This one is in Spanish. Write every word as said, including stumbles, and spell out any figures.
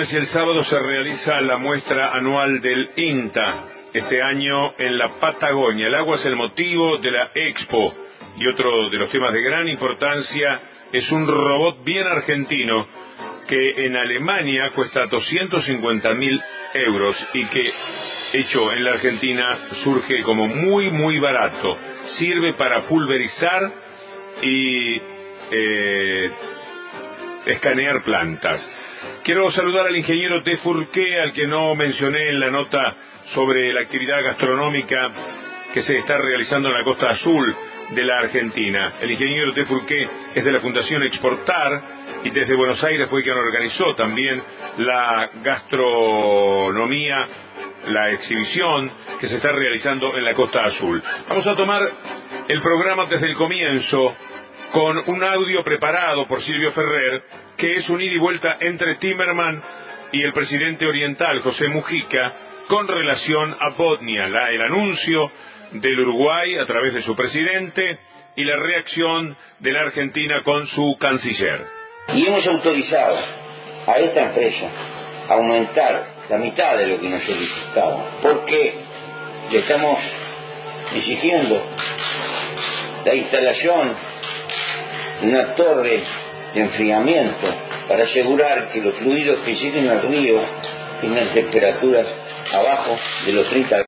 viernes y el sábado se realiza la muestra anual del INTA, este año en la Patagonia. El agua es el motivo de la expo y otro de los temas de gran importancia es un robot bien argentino que en Alemania cuesta doscientos cincuenta mil euros y que, hecho en la Argentina, surge como muy muy barato. Sirve para pulverizar y eh, escanear plantas. Quiero saludar al ingeniero Tefurqué, al que no mencioné en la nota sobre la actividad gastronómica que se está realizando en la Costa Azul de la Argentina. El ingeniero Tefurqué es de la Fundación Exportar y desde Buenos Aires fue quien organizó también la gastronomía, la exhibición que se está realizando en la Costa Azul. Vamos a tomar el programa desde el comienzo con un audio preparado por Silvio Ferrer, que es un ida y vuelta entre Timerman y el presidente oriental, José Mujica, con relación a Botnia, la, el anuncio del Uruguay a través de su presidente y la reacción de la Argentina con su canciller. Y hemos autorizado a esta empresa a aumentar la mitad de lo que nos solicitaba, porque le estamos exigiendo la instalación de una torre de enfriamiento para asegurar que los fluidos que lleguen al río tengan temperaturas abajo de los treinta grados.